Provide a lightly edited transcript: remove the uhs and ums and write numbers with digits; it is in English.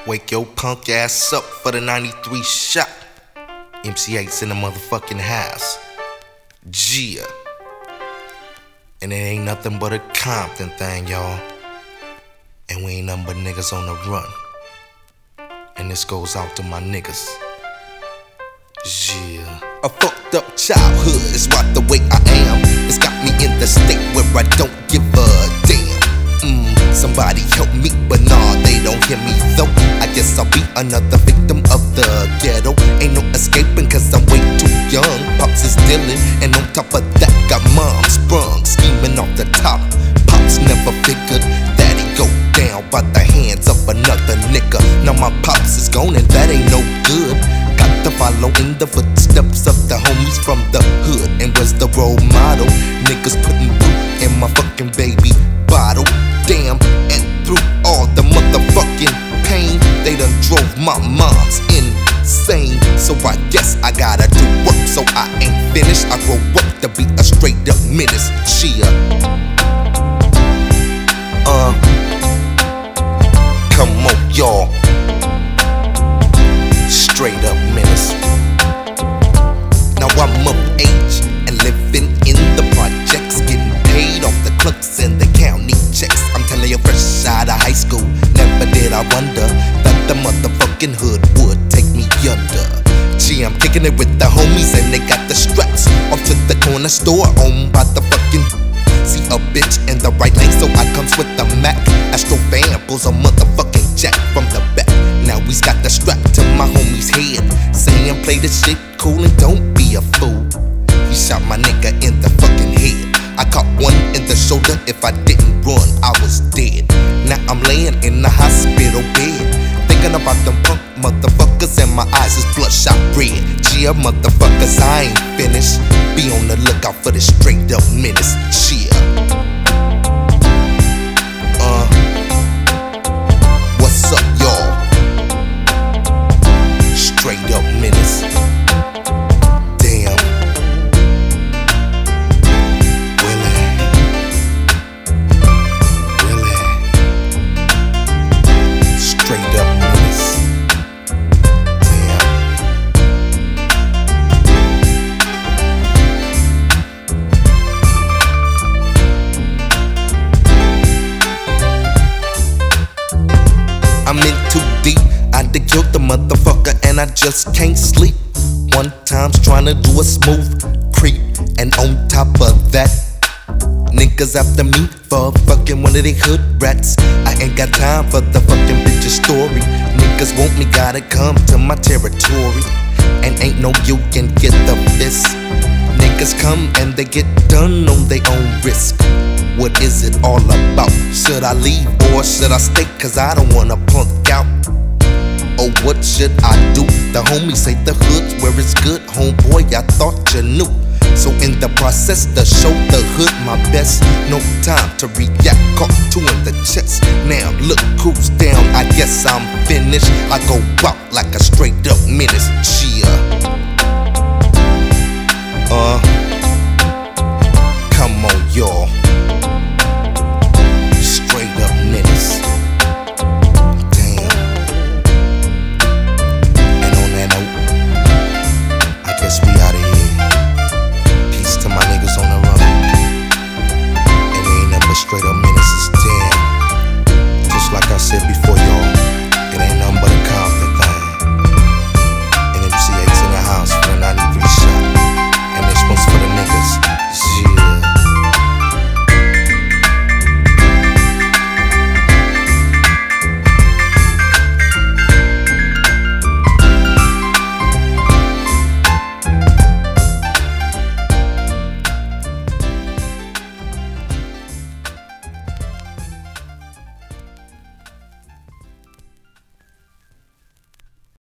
Wake your punk ass up for the 93 shot. MC8's in the motherfucking house. Gia. And it ain't nothing but a Compton thing, y'all. And we ain't nothing but niggas on the run. And this goes out to my niggas. Yeah. A fucked up childhood is right the way I am. It's got me in the state where I don't give a damn. Somebody help me, but nah, they don't hear me though. I guess I'll be another victim of the ghetto. Ain't no escaping cause I'm way too young. Pops is dealing, and on top of that got mom sprung, scheming off the top. Pops never figured that he go down by the hands of another nigga. Now my pops is gone and that ain't no good. Got to follow in the footsteps of the homies from the hood. And where's the role model? Niggas putting root in my fucking baby bottle. Damn, and through all the motherfucking pain, they done drove my mom's insane. So I guess I gotta do work, so I ain't finished. I grow up to be a straight up menace. Chia. Come on, y'all. Straight up menace. Now I'm of age and living in the projects, getting paid off the clerks and the county checks. I'm telling you, fresh out of high school, never did I wonder that the motherfucking hood would take me under. Gee, I'm kicking it with the homies and they got the straps off to the corner store owned by the fucking. See a bitch in the right lane, so I comes with the Mac. Astro fan pulls a motherfucking jack from the back. Now he's got the strap to my homie's head, saying play this shit cool and don't be a fool. He shot my nigga in the fucking head. I caught one in the shoulder. If I didn't run, I was dead. Now I'm laying in the hospital bed, thinking about them punk motherfuckers, and my eyes is bloodshot red. Chia, motherfuckers, I ain't finished. Be on the lookout for the straight up menace. Chia. What's up, y'all? Straight up menace. Damn. Straight up menace. Damn. I'm in too deep. I done killed the motherfucker and I just can't sleep. One time's trying to do a smooth creep, and on top of that, niggas after me for fucking one of they hood rats. I ain't got time for the fucking bitch's story. Niggas want me, gotta come to my territory. And ain't no you can get the fist. Niggas come and they get done on their own risk. What is it all about? Should I leave or should I stay? Cause I don't wanna punk out. Oh, what should I do? The homies say the hood's where it's good. Homeboy, I thought you knew. So in the process to show the hood my best, no time to react, caught two in the chest. Now look who's down, I guess I'm finished. I go out like a straight up menace. Chia. Come on, y'all.